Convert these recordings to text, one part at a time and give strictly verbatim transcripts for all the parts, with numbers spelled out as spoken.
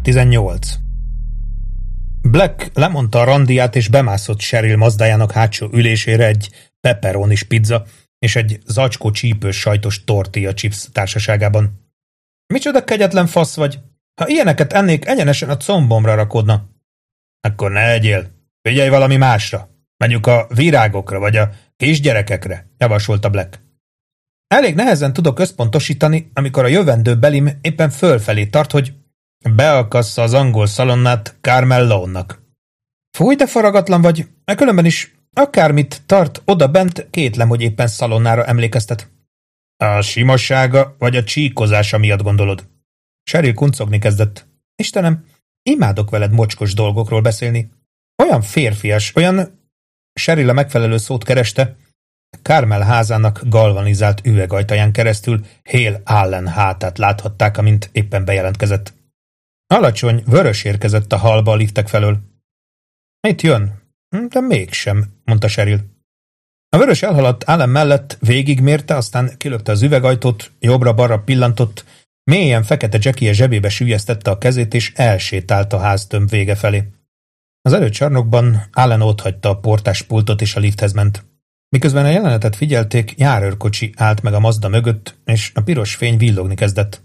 tizennyolc. Black lemondta a randiát, és bemászott Cheryl Mazdájának hátsó ülésére egy pepperonis pizza és egy zacskó csípős sajtos tortilla chips társaságában. Micsoda kegyetlen fasz vagy! Ha ilyeneket ennék, egyenesen a combomra rakodna. Akkor ne egyél. Figyelj valami másra. Menjünk a virágokra, vagy a kisgyerekekre, javasolta Black. Elég nehezen tudok összpontosítani, amikor a jövendő belim éppen fölfelé tart, hogy beakassza az angol szalonnát Carmel Lowe-nak. Fúj, de faragatlan vagy, mert különben is akármit tart oda bent, kétlem, hogy éppen szalonnára emlékeztet. A simassága vagy a csíkozása miatt gondolod? Cheryl kuncogni kezdett. Istenem, imádok veled mocskos dolgokról beszélni. Olyan férfias, olyan... Cheryl a megfelelő szót kereste. Carmel házának galvanizált üvegajtaján keresztül Hale Allen hátát láthatták, amint éppen bejelentkezett. Alacsony, vörös érkezett a hallba a liftek felől. Itt jön? De mégsem, mondta Cheryl. A vörös elhaladt Allen mellett, végigmérte, aztán kilökte az üvegajtót, jobbra-balra pillantott, mélyen fekete Jackie zsebébe süllyesztette a kezét, és elsétált a háztömb vége felé. Az előcsarnokban Allen otthagyta a portáspultot, és a lifthez ment. Miközben a jelenetet figyelték, járőrkocsi állt meg a Mazda mögött, és a piros fény villogni kezdett.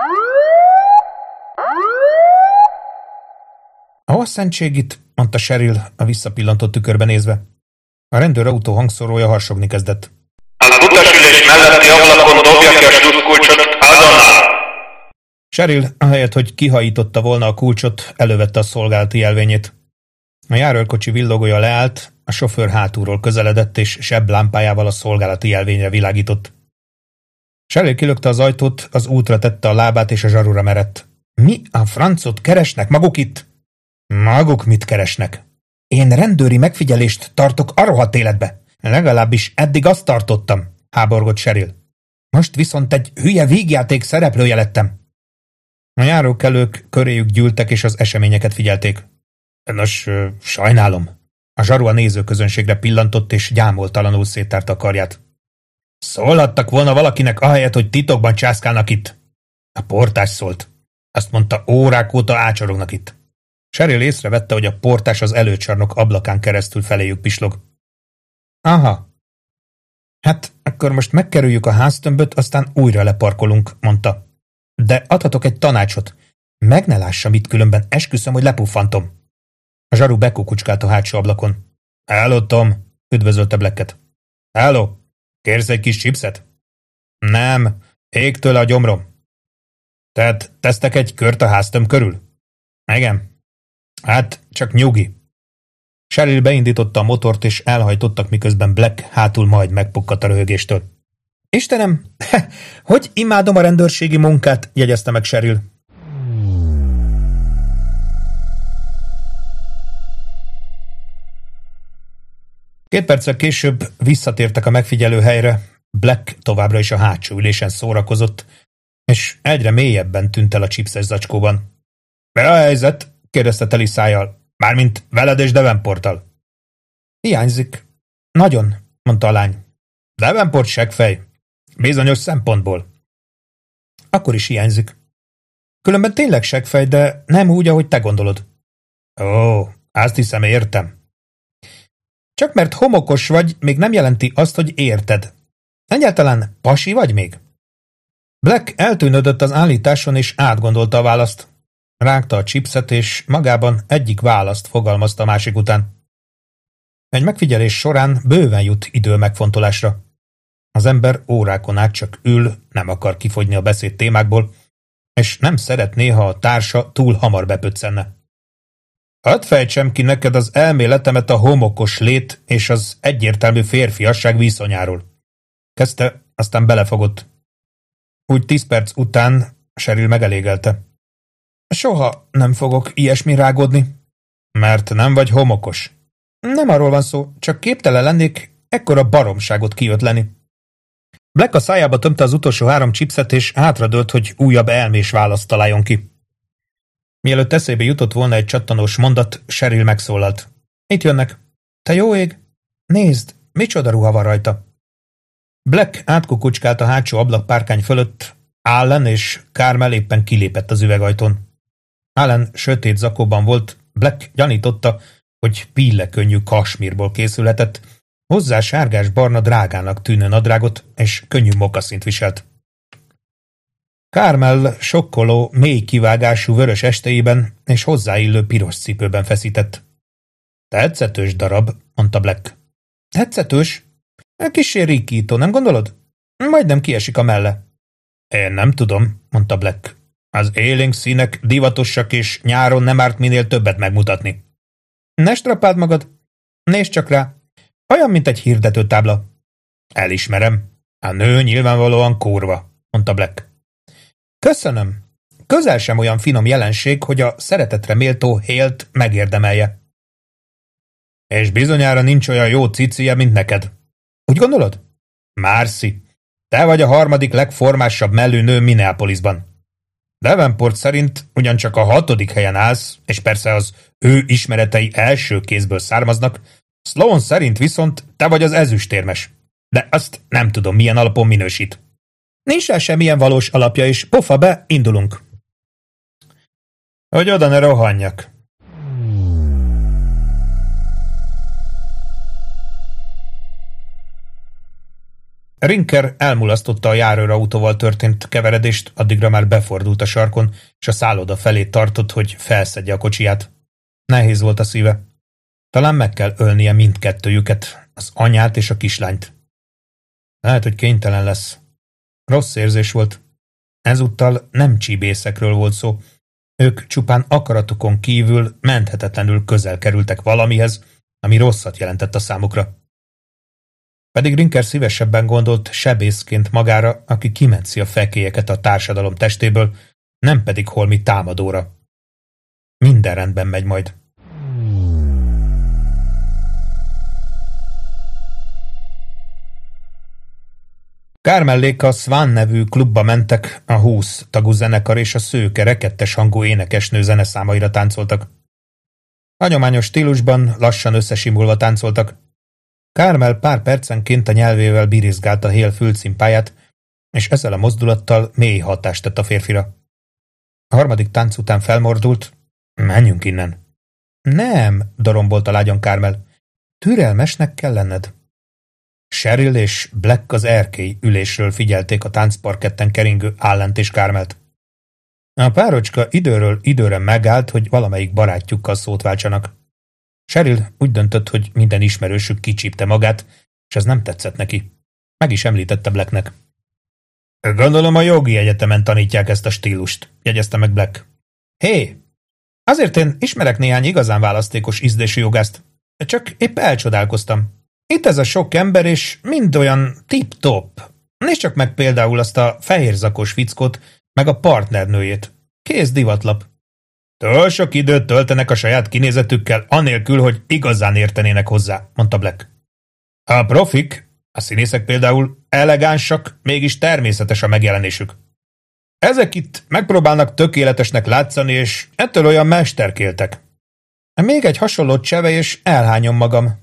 A szentségit, mondta Cheryl a visszapillantott tükörbe nézve. A rendőrautó hangszorója harsogni kezdett. Az utasülés melletti ablakon dobja ki a sluszkulcsot azonnal! Cheryl, ahelyett, hogy kihajította volna a kulcsot, elővette a szolgálati jelvényét. A járőrkocsi villogója leállt, a sofőr hátulról közeledett, és sebb lámpájával a szolgálati jelvényre világított. Cheryl kilökte az ajtót, az útra tette a lábát, és a zsarura merett. Mi a francot keresnek maguk itt? Maguk mit keresnek? Én rendőri megfigyelést tartok a rohadt életbe. Legalábbis eddig azt tartottam, háborgott Cheryl. Most viszont egy hülye vígjáték szereplője lettem. A járókelők köréjük gyűltek, és az eseményeket figyelték. Nos, sajnálom. A zsaru a nézőközönségre pillantott, és gyámoltalanul széttárta a karját. Szólhattak volna valakinek, ahelyett, hogy titokban császkálnak itt. A portás szólt. Azt mondta, órák óta ácsorognak itt. Cheryl észrevette, hogy a portás az előcsarnok ablakán keresztül feléjük pislog. Aha. Hát, akkor most megkerüljük a háztömböt, aztán újra leparkolunk, mondta. De adhatok egy tanácsot. Meg ne lássam itt, különben esküszöm, hogy lepuffantom. A zsaru bekukucskált a hátsó ablakon. Hello, Tom, üdvözölte Blacket. Hello, kérsz egy kis chipset? Nem, ég tőle a gyomrom. Tehát tesztek egy kört a háztömb körül? Igen. Hát, csak nyugi. Cheryl beindította a motort, és elhajtottak, miközben Black hátul majd megpukkadt a röhögéstől. Istenem, hogy imádom a rendőrségi munkát, jegyezte meg Cheryl. Két perccel később visszatértek a megfigyelő helyre. Black továbbra is a hátsó ülésen szórakozott, és egyre mélyebben tűnt el a chipses zacskóban. Mi a helyzet? Kérdezte teli szájjal. Mármint veled és Davenporttal. Hiányzik. Nagyon, mondta a lány. Davenport seggfej. Bizonyos szempontból. Akkor is hiányzik. Különben tényleg seggfej, de nem úgy, ahogy te gondolod. Ó, azt hiszem, értem. Csak mert homokos vagy, még nem jelenti azt, hogy érted. Egyáltalán pasi vagy még? Black eltűnődött az állításon, és átgondolta a választ. Rágta a chipset, és magában egyik választ fogalmazta a másik után. Egy megfigyelés során bőven jut idő megfontolásra. Az ember órákon át csak ül, nem akar kifogyni a beszéd témákból, és nem szeretné, ha a társa túl hamar bepöccenne. Hadd fejtsem ki neked az elméletemet a homokos lét és az egyértelmű férfiasság viszonyáról. Kezdte, aztán belefogott. Úgy tíz perc után Cheryl megelégelte. Soha nem fogok ilyesmi rágódni. Mert nem vagy homokos. Nem arról van szó, csak képtelen lennék ekkora baromságot kiötleni. Black a szájába tömte az utolsó három chipset, és hátradőlt, hogy újabb elmés választ találjon ki. Mielőtt eszébe jutott volna egy csattanós mondat, Cheryl megszólalt. Itt jönnek. Te jó ég? Nézd, micsoda ruha van rajta. Black átkukucskált a hátsó ablakpárkány fölött, Allen és Carmel éppen kilépett az üvegajtón. Alan sötét zakóban volt, Black gyanította, hogy pillekönnyű kasmírból készülhetett, hozzá sárgás-barna drágának tűnő nadrágot és könnyű mokaszint viselt. Carmel sokkoló, mély kivágású vörös estéiben és hozzáillő piros cipőben feszített. Tetszetős darab, mondta Black. Tetszetős? Kissé rikító, nem gondolod? Majdnem kiesik a melle. Én nem tudom, mondta Black. Az élénk színek divatosak, és nyáron nem árt minél többet megmutatni. Ne strapáld magad. Nézd csak rá. Olyan, mint egy hirdetőtábla. Elismerem. A nő nyilvánvalóan kurva, mondta Black. Köszönöm. Közel sem olyan finom jelenség, hogy a szeretetre méltó Hale-t megérdemelje. És bizonyára nincs olyan jó cicije, mint neked. Úgy gondolod? Marcy, te vagy a harmadik legformásabb mellű nő Minneapolisban. Davenport szerint ugyancsak a hatodik helyen állsz, és persze az ő ismeretei első kézből származnak, Sloan szerint viszont te vagy az ezüstérmes. De azt nem tudom, milyen alapon minősít. Nincs rá semmilyen valós alapja, és pofa be, indulunk. Hogy oda ne rohanjak. Rinker elmulasztotta a járőrautóval történt keveredést, addigra már befordult a sarkon, és a szálloda felé tartott, hogy felszedje a kocsiját. Nehéz volt a szíve. Talán meg kell ölnie mindkettőjüket, az anyát és a kislányt. Lehet, hogy kénytelen lesz. Rossz érzés volt. Ezúttal nem csíbészekről volt szó. Ők csupán akaratukon kívül menthetetlenül közel kerültek valamihez, ami rosszat jelentett a számukra. Pedig Rinker szívesebben gondolt sebészként magára, aki kimetszi a fekélyeket a társadalom testéből, nem pedig holmi támadóra. Minden rendben megy majd. Carmellék a Swan nevű klubba mentek, a húsz tagú zenekar és a szőke, rekettes hangú énekesnő zeneszámaira táncoltak. Hagyományos stílusban lassan összesimulva táncoltak. Carmel pár percenként a nyelvével birizgálta Hale fülcimpáját, és ezzel a mozdulattal mély hatást tett a férfira. A harmadik tánc után felmordult. Menjünk innen. Nem, dorombolt a lágyon Carmel. Türelmesnek kell lenned. Cheryl és Black az erkély ülésről figyelték a táncparketten keringő Allent és Carmelt. A párocska időről időre megállt, hogy valamelyik barátjukkal szót váltsanak. Cheryl úgy döntött, hogy minden ismerősük kicsípte magát, és ez nem tetszett neki. Meg is említette Blacknek. Gondolom a jogi egyetemen tanítják ezt a stílust, jegyezte meg Black. Hé, azért én ismerek néhány igazán választékos ízlésű jogászt. Csak épp elcsodálkoztam. Itt ez a sok ember, és mind olyan tip-top. Nézd csak meg például azt a fehérzakos fickót, meg a partnernőjét. Kész divatlap. Túl sok időt töltenek a saját kinézetükkel, anélkül, hogy igazán értenének hozzá, mondta Black. A profik, a színészek például elegánsak, mégis természetes a megjelenésük. Ezek itt megpróbálnak tökéletesnek látszani, és ettől olyan mesterkéltek. Még egy hasonló cseve, és elhányom magam.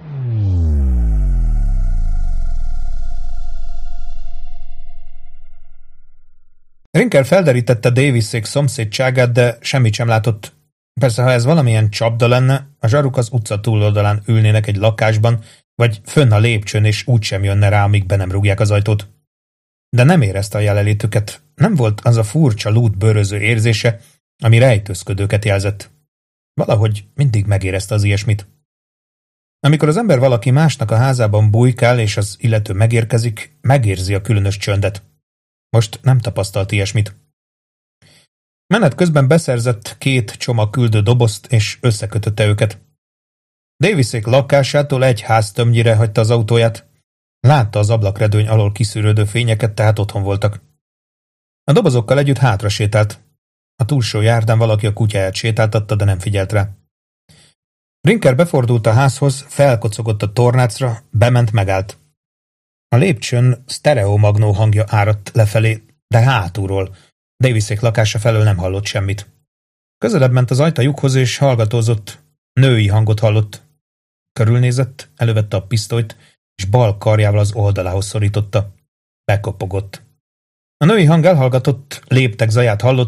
Rinker felderítette Davisék szomszédságát, de semmit sem látott. Persze, ha ez valamilyen csapda lenne, a zsaruk az utca túloldalán ülnének egy lakásban, vagy fönn a lépcsőn, és úgysem jönne rá, amíg be nem rúgják az ajtót. De nem érezte a jelenlétüket, nem volt az a furcsa lút bőröző érzése, ami rejtőzködőket jelzett. Valahogy mindig megérezte az ilyesmit. Amikor az ember valaki másnak a házában bujkál, és az illető megérkezik, megérzi a különös csöndet. Most nem tapasztalt ilyesmit. Menet közben beszerzett két csomag küldő dobozt, és összekötötte őket. Davisék lakásától egy háztömnyire hagyta az autóját. Látta az ablakredőny alól kiszűrődő fényeket, tehát otthon voltak. A dobozokkal együtt hátra sétált. A túlsó járdán valaki a kutyáját sétáltatta, de nem figyelt rá. Rinker befordult a házhoz, felkocogott a tornácra, bement, megállt. A lépcsőn sztereomagnó hangja áradt lefelé, de hátulról. Davisék lakása felől nem hallott semmit. Közelebb ment az ajtajukhoz, és hallgatózott. Női hangot hallott. Körülnézett, elővette a pisztolyt, és bal karjával az oldalához szorította. Bekopogott. A női hang elhallgatott, léptek zaját hallotta,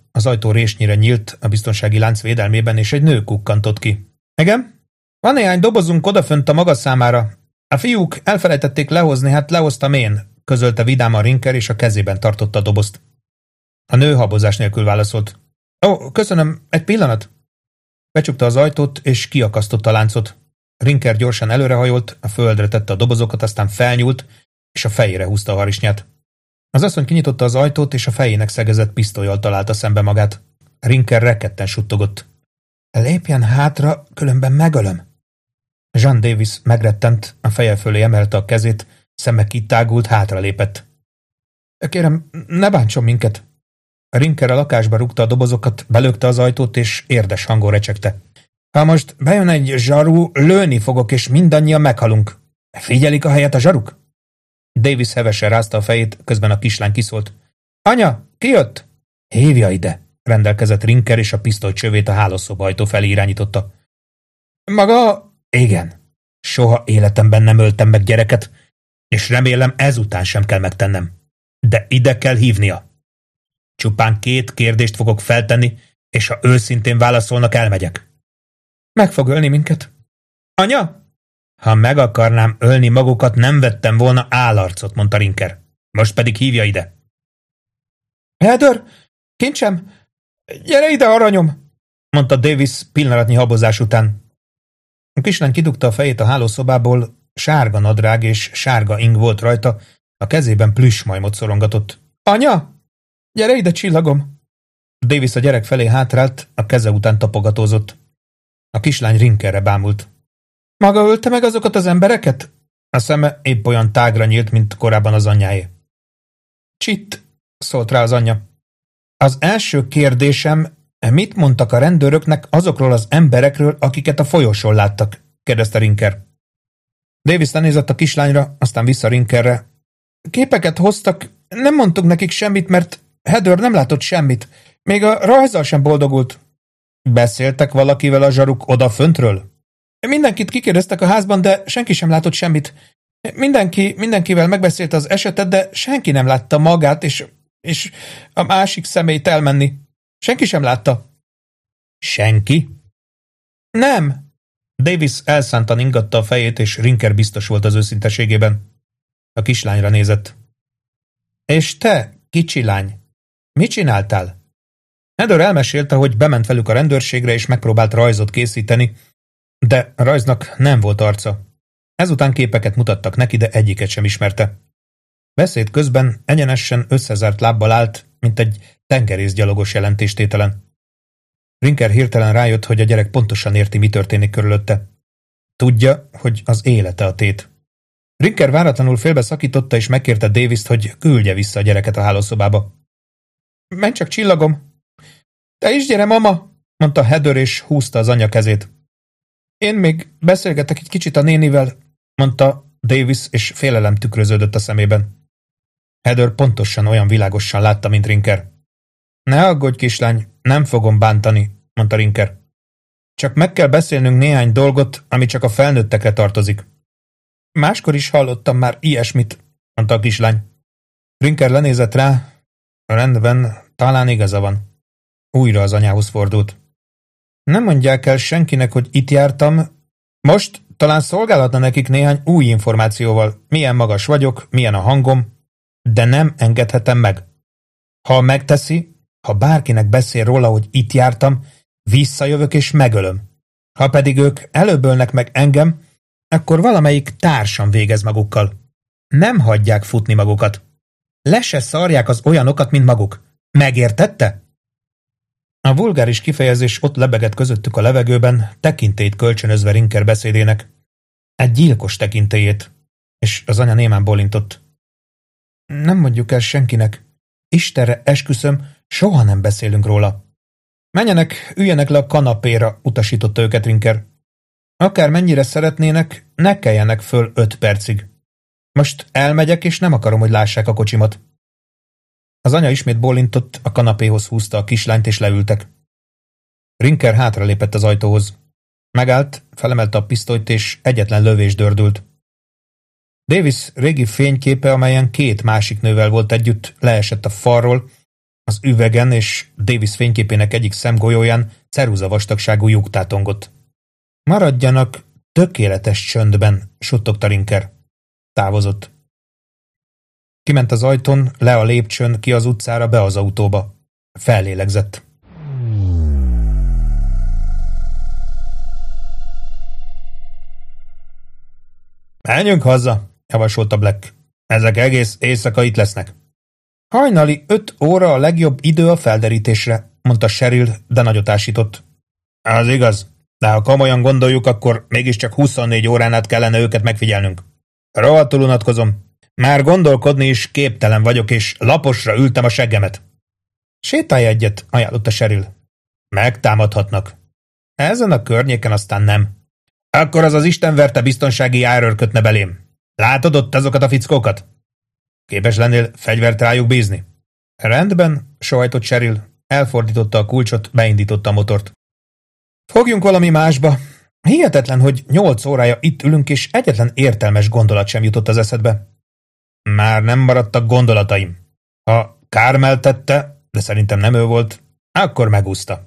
az ajtó résnyire nyílt a biztonsági lánc védelmében, és egy nő kukkantott ki. Igen? Van néhány dobozunk odafönt a maga számára. A fiúk elfelejtették lehozni, hát lehoztam én, közölte vidáman Rinker, és a kezében tartotta a dobozt. A nő habozás nélkül válaszolt. Ó, köszönöm, egy pillanat. Becsukta az ajtót, és kiakasztotta a láncot. Rinker gyorsan előrehajolt, a földre tette a dobozokat, aztán felnyúlt, és a fejére húzta a harisnyát. Az asszony kinyitotta az ajtót, és a fejének szegezett pisztollyal találta szembe magát. Rinker rekedten suttogott. Lépjen hátra, különben megölöm. Jean Davis megrettent, a feje fölé emelte a kezét, szeme kitágult, hátra lépett. Kérem, ne bántson minket. Rinker a lakásba rúgta a dobozokat, belökte az ajtót, és érdes hangon recsegte. Ha most bejön egy zsaru, lőni fogok, és mindannyian meghalunk. Figyelik a helyet a zsaruk? Davis hevesen rázta a fejét, közben a kislány kiszólt. Anya, ki jött? Hívja ide, rendelkezett Rinker, és a pisztoly csövét a hálószoba ajtó felé irányította. Maga? Igen. Soha életemben nem öltem meg gyereket, és remélem ezután sem kell megtennem. De ide kell hívnia. Csupán két kérdést fogok feltenni, és ha őszintén válaszolnak, elmegyek. Meg fog ölni minket. Anya? Ha meg akarnám ölni magukat, nem vettem volna állarcot, mondta Rinker. Most pedig hívja ide. Heather, kincsem, gyere ide, aranyom, mondta Davis pillanatnyi habozás után. A kislány kidugta a fejét a hálószobából, sárga nadrág és sárga ing volt rajta, a kezében plüssmajmot szorongatott. Anya! Gyere ide, csillagom! Davis a gyerek felé hátrált, a keze után tapogatózott. A kislány Rinkerre bámult. Maga ölte meg azokat az embereket? A szeme épp olyan tágra nyílt, mint korábban az anyjáé. Csitt, szólt rá az anyja. Az első kérdésem, mit mondtak a rendőröknek azokról az emberekről, akiket a folyosón láttak? Kérdezte Rinker. Davis lenézett a kislányra, aztán vissza Rinkerre. Képeket hoztak, nem mondtuk nekik semmit, mert Heather nem látott semmit. Még a rajzzal sem boldogult. Beszéltek valakivel a zsaruk odaföntről? Mindenkit kikérdeztek a házban, de senki sem látott semmit. Mindenki, mindenkivel megbeszélte az esetet, de senki nem látta magát, és, és a másik személyt elmenni. Senki sem látta. Senki? Nem. Davis elszántan ingatta a fejét, és Rinker biztos volt az őszinteségében. A kislányra nézett. És te, kicsi lány, mit csináltál? Heather elmesélte, hogy bement velük a rendőrségre, és megpróbált rajzot készíteni, de a rajznak nem volt arca. Ezután képeket mutattak neki, de egyiket sem ismerte. Beszéd közben egyenesen összezárt lábbal állt, mint egy tengerészgyalogos jelentéstételen. Rinker hirtelen rájött, hogy a gyerek pontosan érti, mi történik körülötte. Tudja, hogy az élete a tét. Rinker váratlanul félbeszakította, és megkérte Davist, hogy küldje vissza a gyereket a hálószobába. Menj csak, csillagom! Te is gyere, mama! Mondta Heather, és húzta az anyja kezét. Én még beszélgetek egy kicsit a nénivel, mondta Davis, és félelem tükröződött a szemében. Heather pontosan olyan világosan látta, mint Rinker. Ne aggódj, kislány, nem fogom bántani, mondta Rinker. Csak meg kell beszélnünk néhány dolgot, ami csak a felnőttekre tartozik. Máskor is hallottam már ilyesmit, mondta a kislány. Rinker lenézett rá. Rendben, talán igaza van. Újra az anyához fordult. Nem mondják el senkinek, hogy itt jártam. Most talán szolgálhatna nekik néhány új információval. Milyen magas vagyok, milyen a hangom, de nem engedhetem meg. Ha megteszi, ha bárkinek beszél róla, hogy itt jártam, visszajövök és megölöm. Ha pedig ők előbb ölnek meg engem, akkor valamelyik társam végez magukkal. Nem hagyják futni magukat. Le se szarják az olyanokat, mint maguk. Megértette? A vulgáris kifejezés ott lebegett közöttük a levegőben, tekintélyt kölcsönözve Rinker beszédének. Egy gyilkos tekintélyét, és az anya némán bólintott. Nem mondjuk el senkinek. Istenre esküszöm, soha nem beszélünk róla. Menjenek, üljenek le a kanapéra, utasította őket Rinker. Akár mennyire szeretnének, ne keljenek föl öt percig. Most elmegyek, és nem akarom, hogy lássák a kocsimat. Az anya ismét bólintott, a kanapéhoz húzta a kislányt, és leültek. Rinker hátralépett az ajtóhoz. Megállt, felemelte a pisztolyt, és egyetlen lövés dördült. Davis régi fényképe, amelyen két másik nővel volt együtt, leesett a falról, Az üvegen és Davis fényképének egyik szemgolyóján ceruza vastagságú lyuk tátongott. Maradjanak tökéletes csöndben, suttogta Rinker. Távozott. Kiment az ajtón, le a lépcsőn, ki az utcára, be az autóba. Fellélegzett. Menjünk haza, javasolta Black. Ezek egész éjszaka itt lesznek. Hajnali öt óra a legjobb idő a felderítésre, mondta Cheryl, de nagyot ásított. Az igaz, de ha komolyan gondoljuk, akkor mégiscsak huszonnégy órán át kellene őket megfigyelnünk. Rohadtul unatkozom. Már gondolkodni is képtelen vagyok, és laposra ültem a seggemet. Sétálj egyet, ajánlotta Cheryl. Megtámadhatnak. Ezen a környéken aztán nem. Akkor az az istenverte biztonsági járőr kötne belém. Látod ott azokat a fickókat? Képes lennél fegyvert rájuk bízni? Rendben, sóhajtott Cheryl. Elfordította a kulcsot, beindította a motort. Fogjunk valami másba. Hihetetlen, hogy nyolc órája itt ülünk, és egyetlen értelmes gondolat sem jutott az eszedbe. Már nem maradtak gondolataim. Ha Carmel tette, de szerintem nem ő volt, akkor megúszta.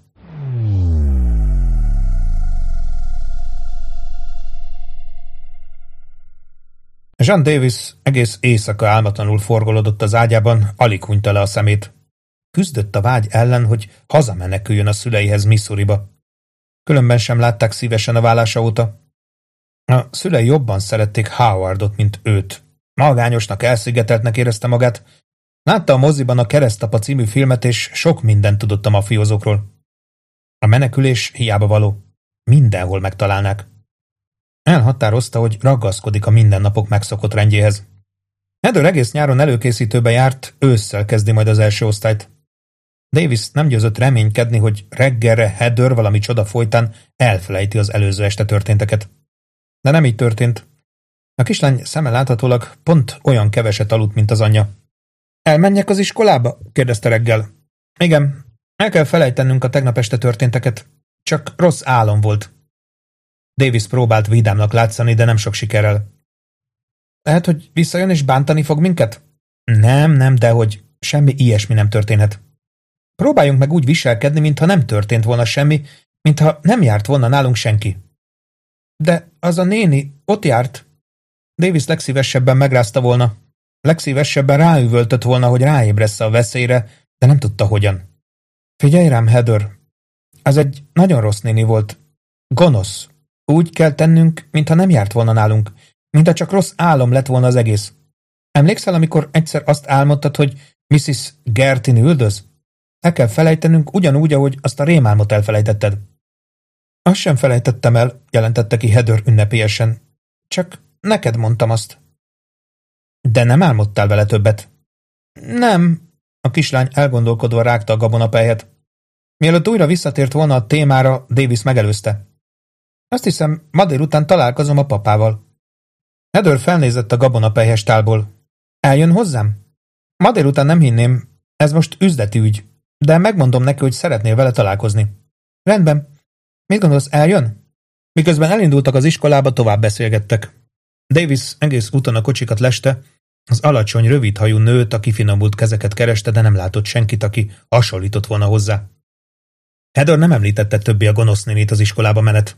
John Davis egész éjszaka álmatlanul forgolódott az ágyában, alig hunyta le a szemét. Küzdött a vágy ellen, hogy hazameneküljön a szüleihez Missouriba. Különben sem látták szívesen a válása óta. A szülei jobban szerették Howardot, mint őt. Magányosnak, elszigeteltnek érezte magát. Látta a moziban a Keresztapa című filmet, és sok mindent tudott a mafiózókról. A menekülés hiába való. Mindenhol megtalálnák. Elhatározta, hogy ragaszkodik a mindennapok megszokott rendjéhez. Heather egész nyáron előkészítőbe járt, ősszel kezdi majd az első osztályt. Davis nem győzött reménykedni, hogy reggelre Heather valami csoda folytán elfelejti az előző este történteket. De nem így történt. A kislány szeme láthatólag pont olyan keveset aludt, mint az anyja. Elmenjek az iskolába? kérdezte reggel. Igen, el kell felejtenünk a tegnap este történteket. Csak rossz álom volt. Davis próbált vidámnak látszani, de nem sok sikerrel. Lehet, hogy visszajön és bántani fog minket? Nem, nem, dehogy. Semmi ilyesmi nem történhet. Próbáljunk meg úgy viselkedni, mintha nem történt volna semmi, mintha nem járt volna nálunk senki. De az a néni ott járt. Davis legszívesebben megrázta volna. Legszívesebben ráüvöltött volna, hogy ráébressze a veszélyre, de nem tudta hogyan. Figyelj rám, Heather. Az egy nagyon rossz néni volt. Gonosz. Úgy kell tennünk, mintha nem járt volna nálunk, mintha csak rossz álom lett volna az egész. Emlékszel, amikor egyszer azt álmodtad, hogy missziz Gertin üldöz? El kell felejtenünk ugyanúgy, ahogy azt a rémálmot elfelejtetted. Azt sem felejtettem el, jelentette ki Heather ünnepélyesen. Csak neked mondtam azt. De nem álmodtál vele többet? Nem. A kislány elgondolkodva rágta a gabonapelyhet. Mielőtt újra visszatért volna a témára, Davis megelőzte. Azt hiszem, ma délután találkozom a papával. Heather felnézett a gabonapelyhes tálból. Eljön hozzám? Ma délután nem hinném, ez most üzleti ügy, de megmondom neki, hogy szeretnél vele találkozni. Rendben. Mit gondolsz, eljön? Miközben elindultak az iskolába, tovább beszélgettek. Davis egész úton a kocsikat leste, az alacsony, rövidhajú nőt, a kifinomult kezeket kereste, de nem látott senkit, aki hasonlított volna hozzá. Heather nem említette többé a gonosz nénit az iskolába menet.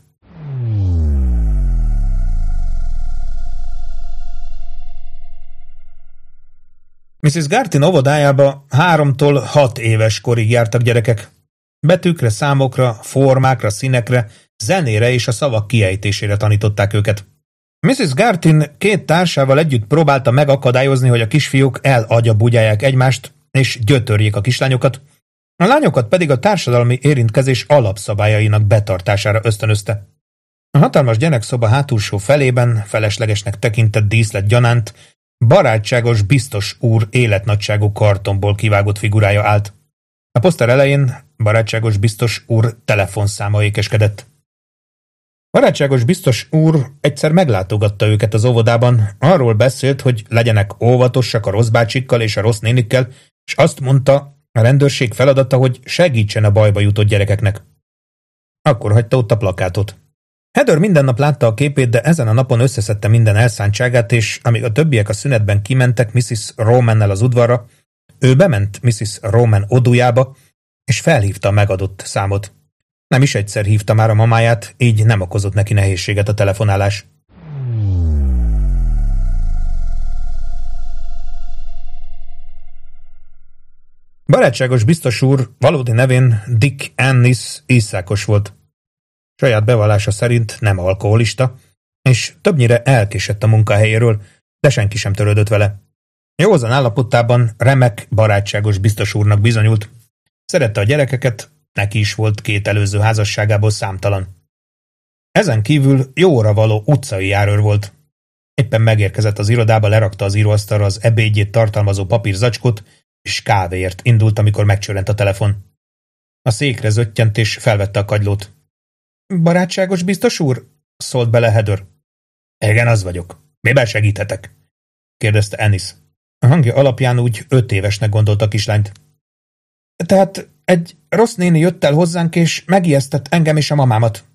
missziz Gartin óvodájába háromtól hat éves korig jártak gyerekek. Betűkre, számokra, formákra, színekre, zenére és a szavak kiejtésére tanították őket. missziz Gartin két társával együtt próbálta megakadályozni, hogy a kisfiúk elagyabugyálják egymást és gyötörjék a kislányokat, a lányokat pedig a társadalmi érintkezés alapszabályainak betartására ösztönözte. A hatalmas gyerekszoba hátulsó felében feleslegesnek tekintett díszlet gyanánt barátságos biztos úr életnagyságú kartonból kivágott figurája állt. A poszter elején barátságos biztos úr telefonszáma ékeskedett. Barátságos biztos úr egyszer meglátogatta őket az óvodában, arról beszélt, hogy legyenek óvatosak a rossz bácsikkal és a rossz nénikkel, és azt mondta, a rendőrség feladata, hogy segítsen a bajba jutott gyerekeknek. Akkor hagyta ott a plakátot. Heather minden nap látta a képét, de ezen a napon összeszedte minden elszántságát, és amíg a többiek a szünetben kimentek missziz Romannel az udvarra, Ő bement missziz Roman odujába, és felhívta a megadott számot. Nem is egyszer hívta már a mamáját, így nem okozott neki nehézséget a telefonálás. Barátságos biztos úr valódi nevén Dick Annis éjszákos volt. Saját bevallása szerint nem alkoholista, és többnyire elkésett a munkahelyéről, de senki sem törődött vele. Józan állapotában remek, barátságos biztos úrnak bizonyult. Szerette a gyerekeket, neki is volt két előző házasságából számtalan. Ezen kívül jóra való utcai járőr volt. Éppen megérkezett az irodába, lerakta az íróasztalra az ebédjét tartalmazó papírzacskót, és kávéért indult, amikor megcsörrent a telefon. A székre zöttyent, és felvette a kagylót. Barátságos biztos úr? Szólt bele Heather. Igen, az vagyok. Miben segíthetek? Kérdezte Annis. A hangja alapján úgy öt évesnek gondolta a kislányt. Tehát egy rossz néni jött el hozzánk, és megijesztett engem és a mamámat.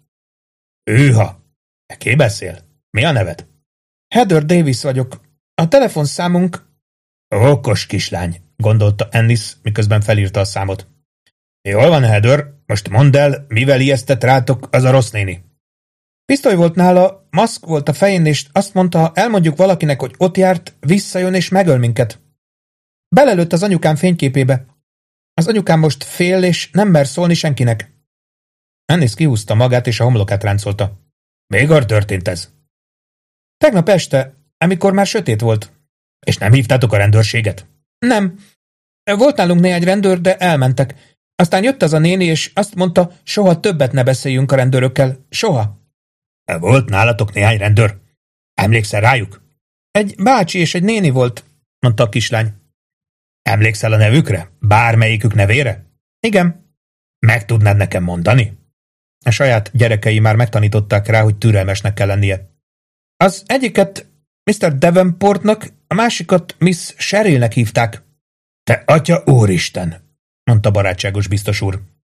Hűha! Ki beszél? Mi a neved? Heather Davis vagyok. A telefonszámunk... Okos kislány, gondolta Annis, miközben felírta a számot. Jól van, Heather, most mondd el, mivel ijesztett rátok az a rossz néni. Pisztoly volt nála, maszk volt a fején, és azt mondta, ha elmondjuk valakinek, hogy ott járt, visszajön és megöl minket. Belelőtt az anyukám fényképébe. Az anyukám most fél, és nem mer szólni senkinek. Annis kihúzta magát, és a homlokát ráncolta. Mikor történt ez? Tegnap este, amikor már sötét volt. És nem hívtátok a rendőrséget? Nem. Volt nálunk néhány rendőr, de elmentek. Aztán jött az a néni, és azt mondta, soha többet ne beszéljünk a rendőrökkel. Soha. Volt nálatok néhány rendőr? Emlékszel rájuk? Egy bácsi és egy néni volt, mondta a kislány. Emlékszel a nevükre? Bármelyikük nevére? Igen. Meg tudnád nekem mondani? A saját gyerekei már megtanították rá, hogy türelmesnek kell lennie. Az egyiket miszter Davenportnak, a másikat Miss Sherillnek hívták. Te atya úristen, mondta barátságos biztos úr.